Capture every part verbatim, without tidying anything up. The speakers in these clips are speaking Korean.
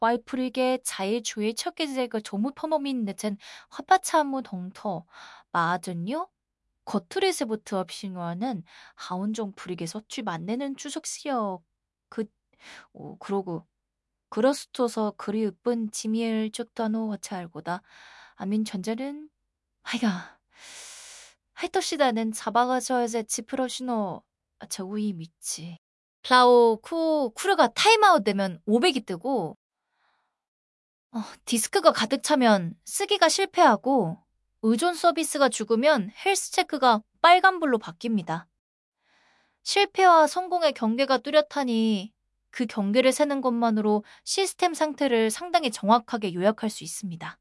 外풀이게 자일 주일 첫 계획을 조무 퍼머민 늦은 화파차무 동터 마하든요? 거트레스부터 핑화는 하운종 불이게 서취 만내는 추석시여 그 어, 그러고 그러스토서 그리 으쁜 지미엘 쭉다노 와차 알고다 아민 전자는 하이가 하이터시다는 잡아가져야지 지프러시노 저우이 미치 플라오 쿠 쿠르가 타임아웃 되면 오백이 뜨고 어, 디스크가 가득 차면 쓰기가 실패하고 의존 서비스가 죽으면 헬스 체크가 빨간불로 바뀝니다. 실패와 성공의 경계가 뚜렷하니 그 경계를 세는 것만으로 시스템 상태를 상당히 정확하게 요약할 수 있습니다.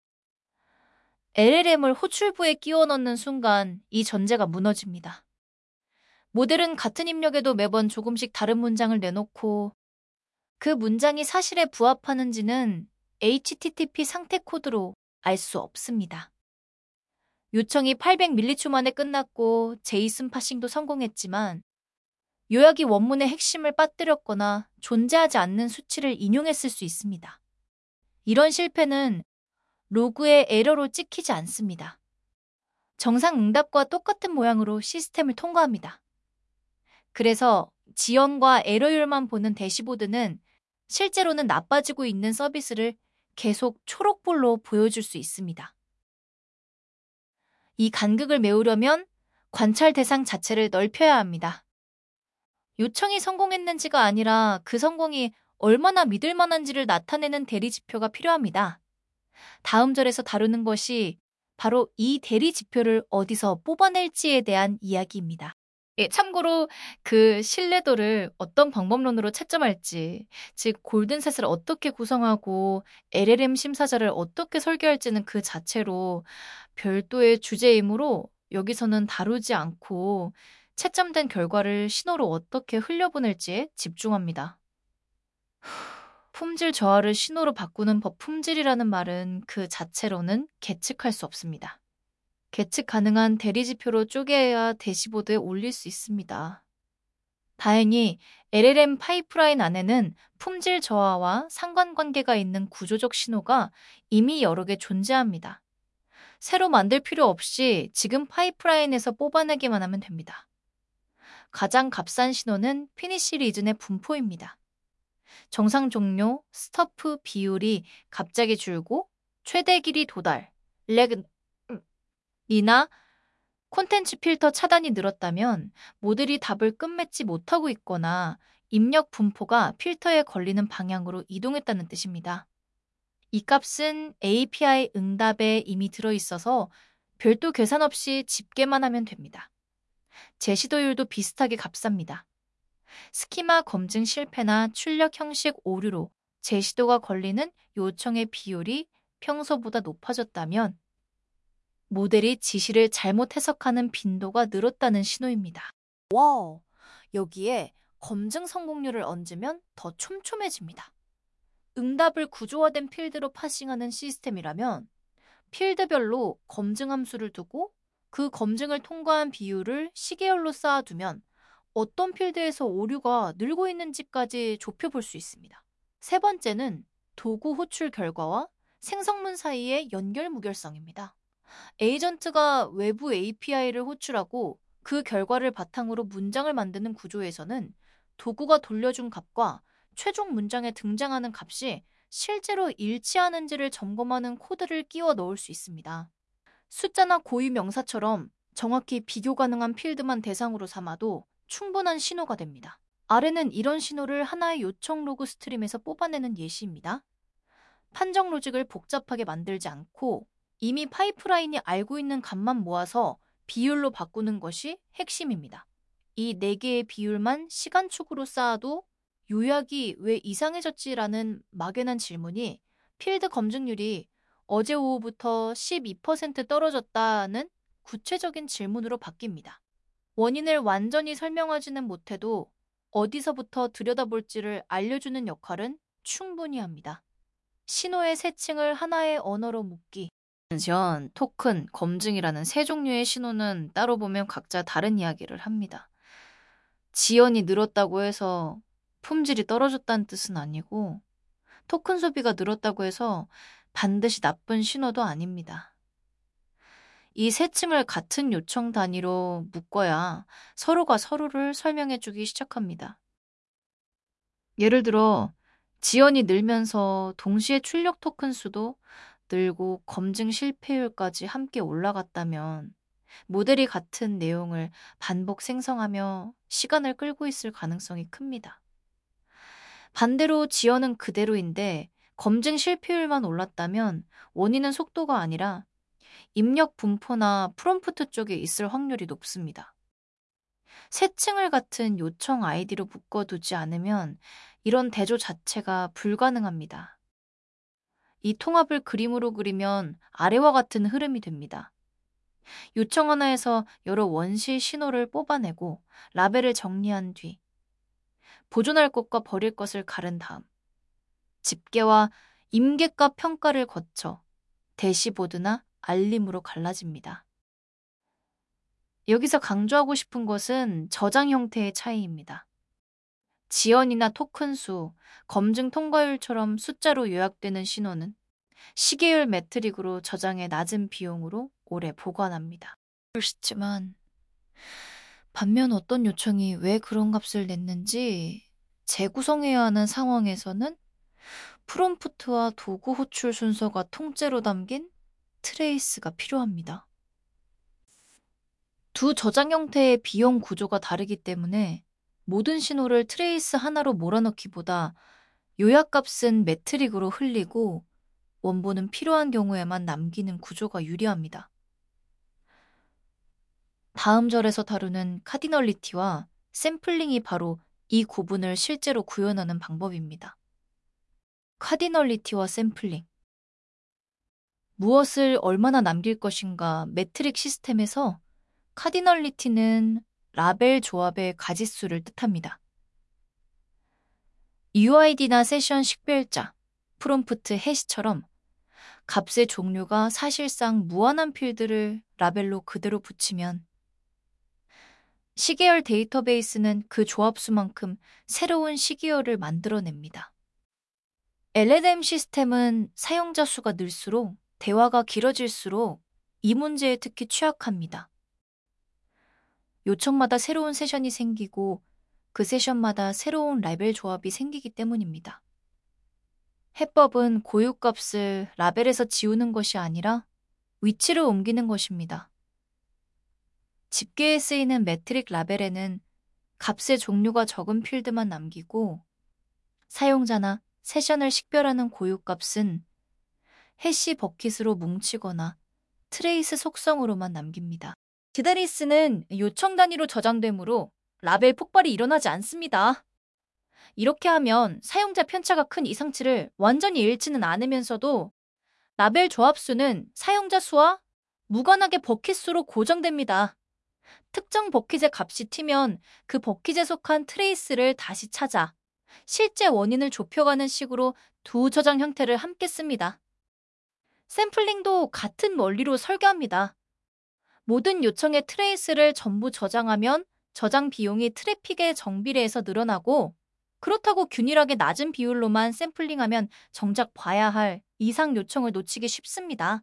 엘엘엠을 호출부에 끼워 넣는 순간 이 전제가 무너집니다. 모델은 같은 입력에도 매번 조금씩 다른 문장을 내놓고 그 문장이 사실에 부합하는지는 에이치티티피 상태 코드로 알 수 없습니다. 요청이 팔백 밀리초 만에 끝났고 제이슨 파싱도 성공했지만 요약이 원문의 핵심을 빠뜨렸거나 존재하지 않는 수치를 인용했을 수 있습니다. 이런 실패는 로그의 에러로 찍히지 않습니다. 정상 응답과 똑같은 모양으로 시스템을 통과합니다. 그래서 지연과 에러율만 보는 대시보드는 실제로는 나빠지고 있는 서비스를 계속 초록불로 보여줄 수 있습니다. 이 간극을 메우려면 관찰 대상 자체를 넓혀야 합니다. 요청이 성공했는지가 아니라 그 성공이 얼마나 믿을 만한지를 나타내는 대리 지표가 필요합니다. 다음 절에서 다루는 것이 바로 이 대리 지표를 어디서 뽑아낼지에 대한 이야기입니다. 예, 참고로 그 신뢰도를 어떤 방법론으로 채점할지, 즉 골든셋을 어떻게 구성하고 엘엘엠 심사자를 어떻게 설계할지는 그 자체로 별도의 주제이므로 여기서는 다루지 않고 채점된 결과를 신호로 어떻게 흘려보낼지에 집중합니다. 품질 저하를 신호로 바꾸는 법 품질이라는 말은 그 자체로는 계측할 수 없습니다. 계측 가능한 대리지표로 쪼개야 대시보드에 올릴 수 있습니다. 다행히 엘엘엠 파이프라인 안에는 품질 저하와 상관관계가 있는 구조적 신호가 이미 여러 개 존재합니다. 새로 만들 필요 없이 지금 파이프라인에서 뽑아내기만 하면 됩니다. 가장 값싼 신호는 피니시 리즌의 분포입니다. 정상 종료, 스토프 비율이 갑자기 줄고 최대 길이 도달, 렉 이나 콘텐츠 필터 차단이 늘었다면 모델이 답을 끝맺지 못하고 있거나 입력 분포가 필터에 걸리는 방향으로 이동했다는 뜻입니다. 이 값은 에이피아이 응답에 이미 들어있어서 별도 계산 없이 집계만 하면 됩니다. 제시도율도 비슷하게 값쌉니다. 스키마 검증 실패나 출력 형식 오류로 제시도가 걸리는 요청의 비율이 평소보다 높아졌다면 모델이 지시를 잘못 해석하는 빈도가 늘었다는 신호입니다. 와, 여기에 검증 성공률을 얹으면 더 촘촘해집니다. 응답을 구조화된 필드로 파싱하는 시스템이라면 필드별로 검증 함수를 두고 그 검증을 통과한 비율을 시계열로 쌓아두면 어떤 필드에서 오류가 늘고 있는지까지 좁혀볼 수 있습니다. 세 번째는 도구 호출 결과와 생성문 사이의 연결 무결성입니다. 에이전트가 외부 에이피아이를 호출하고 그 결과를 바탕으로 문장을 만드는 구조에서는 도구가 돌려준 값과 최종 문장에 등장하는 값이 실제로 일치하는지를 점검하는 코드를 끼워 넣을 수 있습니다. 숫자나 고유 명사처럼 정확히 비교 가능한 필드만 대상으로 삼아도 충분한 신호가 됩니다. 아래는 이런 신호를 하나의 요청 로그 스트림에서 뽑아내는 예시입니다. 판정 로직을 복잡하게 만들지 않고 이미 파이프라인이 알고 있는 값만 모아서 비율로 바꾸는 것이 핵심입니다. 이 네 개의 비율만 시간축으로 쌓아도 요약이 왜 이상해졌지라는 막연한 질문이 필드 검증률이 어제 오후부터 십이 퍼센트 떨어졌다는 구체적인 질문으로 바뀝니다. 원인을 완전히 설명하지는 못해도 어디서부터 들여다볼지를 알려주는 역할은 충분히 합니다. 신호의 세칭을 하나의 언어로 묶기. 전, 토큰, 검증이라는 세 종류의 신호는 따로 보면 각자 다른 이야기를 합니다. 지연이 늘었다고 해서 품질이 떨어졌다는 뜻은 아니고 토큰 소비가 늘었다고 해서 반드시 나쁜 신호도 아닙니다. 이 세 층을 같은 요청 단위로 묶어야 서로가 서로를 설명해주기 시작합니다. 예를 들어 지연이 늘면서 동시에 출력 토큰 수도 늘고 검증 실패율까지 함께 올라갔다면 모델이 같은 내용을 반복 생성하며 시간을 끌고 있을 가능성이 큽니다. 반대로 지연은 그대로인데 검증 실패율만 올랐다면 원인은 속도가 아니라 입력 분포나 프롬프트 쪽에 있을 확률이 높습니다. 세 층을 같은 요청 아이디로 묶어두지 않으면 이런 대조 자체가 불가능합니다. 이 통합을 그림으로 그리면 아래와 같은 흐름이 됩니다. 요청 하나에서 여러 원시 신호를 뽑아내고 라벨을 정리한 뒤 보존할 것과 버릴 것을 가른 다음 집계와 임계값 평가를 거쳐 대시보드나 알림으로 갈라집니다. 여기서 강조하고 싶은 것은 저장 형태의 차이입니다. 지연이나 토큰 수, 검증 통과율처럼 숫자로 요약되는 신호는 시계열 매트릭으로 저장해 낮은 비용으로 오래 보관합니다. 싶지만 반면 어떤 요청이 왜 그런 값을 냈는지 재구성해야 하는 상황에서는 프롬프트와 도구 호출 순서가 통째로 담긴 트레이스가 필요합니다. 두 저장 형태의 비용 구조가 다르기 때문에 모든 신호를 트레이스 하나로 몰아넣기보다 요약값은 매트릭으로 흘리고 원본은 필요한 경우에만 남기는 구조가 유리합니다. 다음 절에서 다루는 카디널리티와 샘플링이 바로 이 구분을 실제로 구현하는 방법입니다. 카디널리티와 샘플링. 무엇을 얼마나 남길 것인가 매트릭 시스템에서 카디널리티는 라벨 조합의 가짓수를 뜻합니다. 유아이디나 세션 식별자, 프롬프트 해시처럼 값의 종류가 사실상 무한한 필드를 라벨로 그대로 붙이면 시계열 데이터베이스는 그 조합수만큼 새로운 시계열을 만들어냅니다. 엘엘엠 시스템은 사용자 수가 늘수록 대화가 길어질수록 이 문제에 특히 취약합니다. 요청마다 새로운 세션이 생기고 그 세션마다 새로운 라벨 조합이 생기기 때문입니다. 해법은 고유값을 라벨에서 지우는 것이 아니라 위치를 옮기는 것입니다. 집계에 쓰이는 매트릭 라벨에는 값의 종류가 적은 필드만 남기고 사용자나 세션을 식별하는 고유값은 해시 버킷으로 뭉치거나 트레이스 속성으로만 남깁니다. 디다리스는 요청 단위로 저장되므로 라벨 폭발이 일어나지 않습니다. 이렇게 하면 사용자 편차가 큰 이상치를 완전히 잃지는 않으면서도 라벨 조합수는 사용자 수와 무관하게 버킷 수로 고정됩니다. 특정 버킷의 값이 튀면 그 버킷에 속한 트레이스를 다시 찾아 실제 원인을 좁혀가는 식으로 두 저장 형태를 함께 씁니다. 샘플링도 같은 원리로 설계합니다. 모든 요청의 트레이스를 전부 저장하면 저장 비용이 트래픽에 정비례해서 늘어나고 그렇다고 균일하게 낮은 비율로만 샘플링하면 정작 봐야 할 이상 요청을 놓치기 쉽습니다.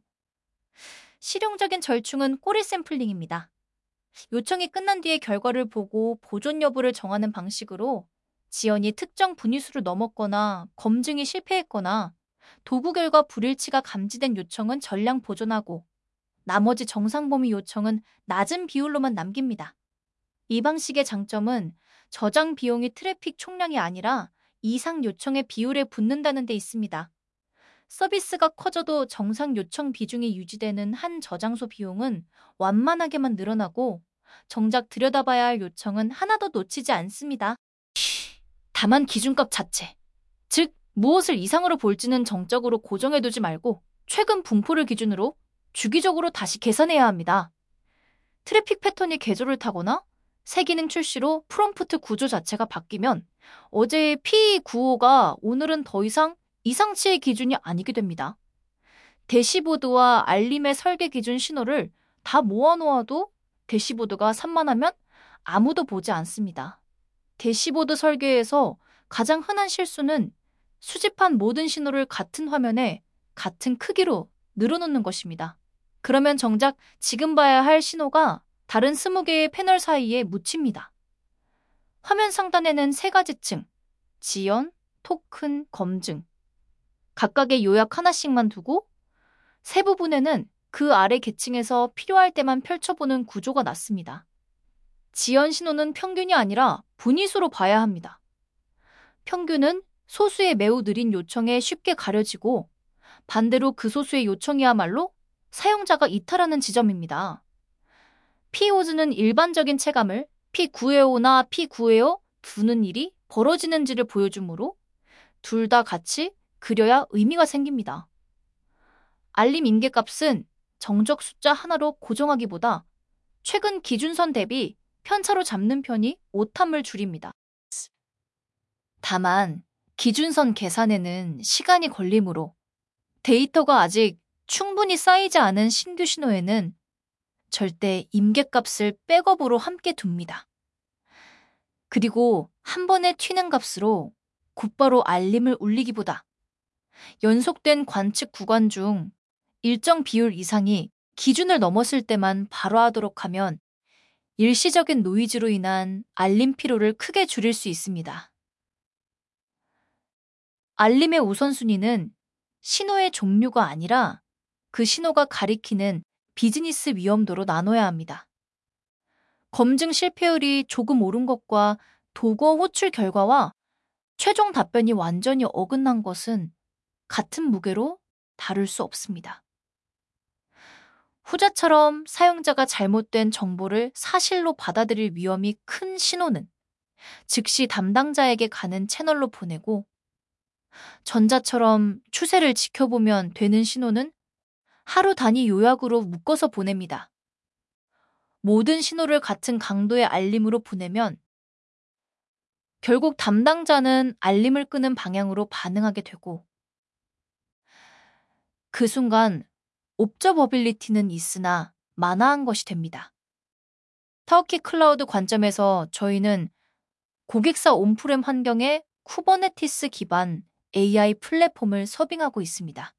실용적인 절충은 꼬리 샘플링입니다. 요청이 끝난 뒤에 결과를 보고 보존 여부를 정하는 방식으로 지연이 특정 분위수를 넘었거나 검증이 실패했거나 도구 결과 불일치가 감지된 요청은 전량 보존하고 나머지 정상 범위 요청은 낮은 비율로만 남깁니다. 이 방식의 장점은 저장 비용이 트래픽 총량이 아니라 이상 요청의 비율에 붙는다는 데 있습니다. 서비스가 커져도 정상 요청 비중이 유지되는 한 저장소 비용은 완만하게만 늘어나고 정작 들여다봐야 할 요청은 하나도 놓치지 않습니다. 다만 기준값 자체, 즉 무엇을 이상으로 볼지는 정적으로 고정해두지 말고 최근 분포를 기준으로 주기적으로 다시 계산해야 합니다. 트래픽 패턴이 계절을 타거나 새 기능 출시로 프롬프트 구조 자체가 바뀌면 어제의 피 구십오가 오늘은 더 이상 이상치의 기준이 아니게 됩니다. 대시보드와 알림의 설계 기준 신호를 다 모아놓아도 대시보드가 산만하면 아무도 보지 않습니다. 대시보드 설계에서 가장 흔한 실수는 수집한 모든 신호를 같은 화면에 같은 크기로 늘어놓는 것입니다. 그러면 정작 지금 봐야 할 신호가 다른 스무 개의 패널 사이에 묻힙니다. 화면 상단에는 세 가지 층, 지연, 토큰, 검증. 각각의 요약 하나씩만 두고 세 부분에는 그 아래 계층에서 필요할 때만 펼쳐보는 구조가 났습니다. 지연 신호는 평균이 아니라 분위수로 봐야 합니다. 평균은 소수의 매우 느린 요청에 쉽게 가려지고 반대로 그 소수의 요청이야말로 사용자가 이탈하는 지점입니다. 피오즈는 일반적인 체감을 피 구백오나 피 구백오 두는 일이 벌어지는지를 보여주므로 둘 다 같이 그려야 의미가 생깁니다. 알림 임계값은 정적 숫자 하나로 고정하기보다 최근 기준선 대비 편차로 잡는 편이 오탐을 줄입니다. 다만 기준선 계산에는 시간이 걸리므로 데이터가 아직 충분히 쌓이지 않은 신규 신호에는 절대 임계값을 백업으로 함께 둡니다. 그리고 한 번에 튀는 값으로 곧바로 알림을 울리기보다 연속된 관측 구간 중 일정 비율 이상이 기준을 넘었을 때만 바로 하도록 하면 일시적인 노이즈로 인한 알림 피로를 크게 줄일 수 있습니다. 알림의 우선순위는 신호의 종류가 아니라 그 신호가 가리키는 비즈니스 위험도로 나눠야 합니다. 검증 실패율이 조금 오른 것과 도구 호출 결과와 최종 답변이 완전히 어긋난 것은 같은 무게로 다룰 수 없습니다. 후자처럼 사용자가 잘못된 정보를 사실로 받아들일 위험이 큰 신호는 즉시 담당자에게 가는 채널로 보내고 전자처럼 추세를 지켜보면 되는 신호는 하루 단위 요약으로 묶어서 보냅니다. 모든 신호를 같은 강도의 알림으로 보내면 결국 담당자는 알림을 끄는 방향으로 반응하게 되고 그 순간 옵저버빌리티는 있으나 만화한 것이 됩니다. 터키 클라우드 관점에서 저희는 고객사 온프렘 환경에 쿠버네티스 기반 에이아이 플랫폼을 서빙하고 있습니다.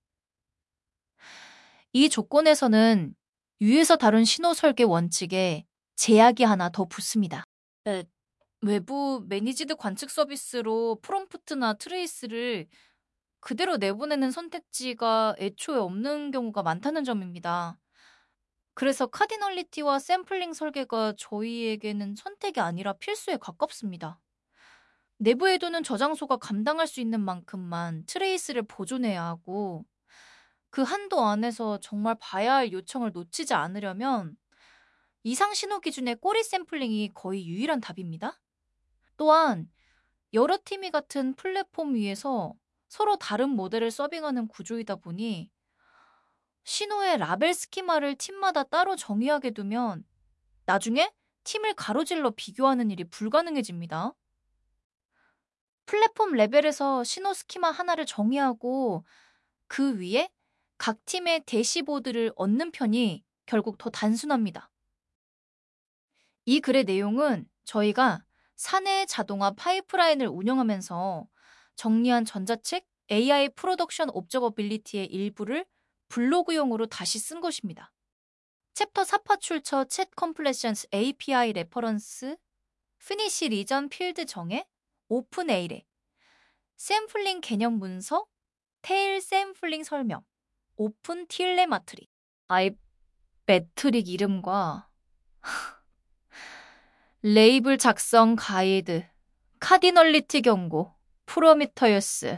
이 조건에서는 위에서 다룬 신호 설계 원칙에 제약이 하나 더 붙습니다. 네, 외부 매니지드 관측 서비스로 프롬프트나 트레이스를 그대로 내보내는 선택지가 애초에 없는 경우가 많다는 점입니다. 그래서 카디널리티와 샘플링 설계가 저희에게는 선택이 아니라 필수에 가깝습니다. 내부에 두는 저장소가 감당할 수 있는 만큼만 트레이스를 보존해야 하고 그 한도 안에서 정말 봐야 할 요청을 놓치지 않으려면 이상 신호 기준의 꼬리 샘플링이 거의 유일한 답입니다. 또한 여러 팀이 같은 플랫폼 위에서 서로 다른 모델을 서빙하는 구조이다 보니 신호의 라벨 스키마를 팀마다 따로 정의하게 두면 나중에 팀을 가로질러 비교하는 일이 불가능해집니다. 플랫폼 레벨에서 신호 스키마 하나를 정의하고 그 위에 각 팀의 대시보드를 얻는 편이 결국 더 단순합니다. 이 글의 내용은 저희가 사내 자동화 파이프라인을 운영하면서 정리한 전자책 에이아이 프로덕션 옵저버빌리티의 일부를 블로그용으로 다시 쓴 것입니다. 챕터 사파 출처 챗 컴플레션스 에이피아이 레퍼런스 피니시 리전 필드 정의 오픈 에이레 샘플링 개념 문서 테일 샘플링 설명 오픈 틸레마트리 아이 매트릭 이름과 레이블 작성 가이드 카디널리티 경고 프로미터유스